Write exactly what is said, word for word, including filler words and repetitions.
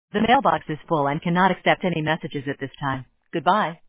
The mailbox is full and cannot accept any messages at this time. Goodbye.